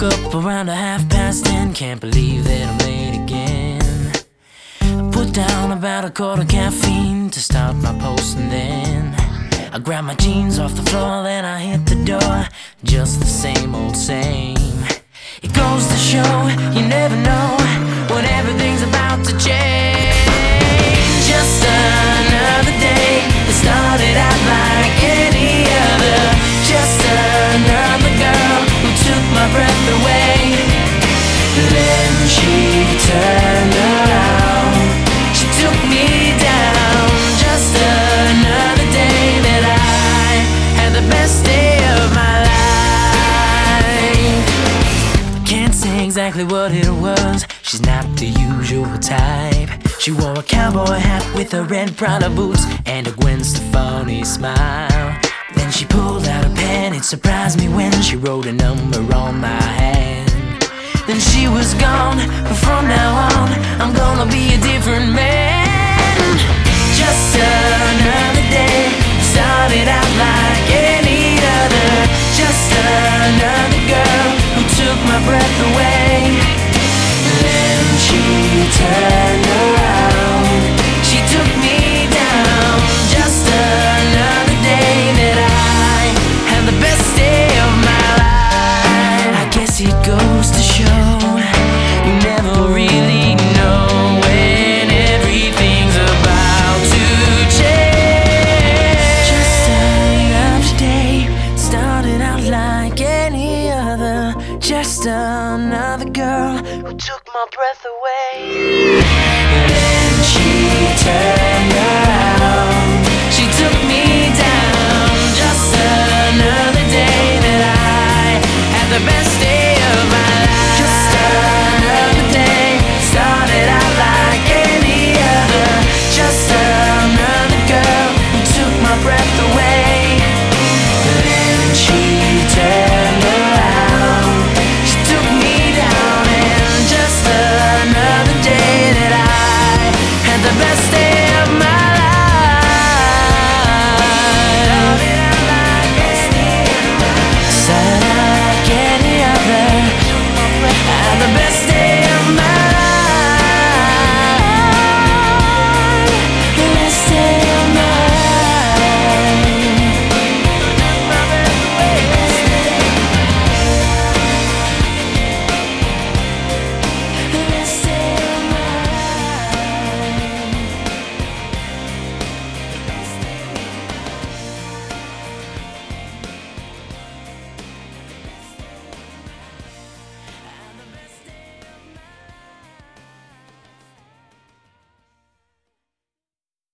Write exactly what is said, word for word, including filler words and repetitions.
woke up around a half past ten. Can't believe that I'm late again. I put down about a quarter caffeine to start my post, and then I grabbed my jeans off the floor, then I hit the door. Just the same old same. It goes to show you never know when everything's about to change. Just another day that started out like any other. Just another girl who took my breath away. Then she turned around, she took me down. Just another day that I had the best day of my life. Can't say exactly what it was, she's not the usual type. She wore a cowboy hat with her red Prada boots and a Gwen Stefani smile. Then she pulled out a pen, it surprised me when she wrote a number on my hand. Then she was gone, but from now on I'm gonna be a different man. Just another day started out like any other. Just another girl who took my breath away. Then she turned around, she took me down. Just another day that I had the best day of my life. I guess it goes to show you never really know when everything's about to change. Just another day started out like any other. Just another girl who took my breath away. Then she turned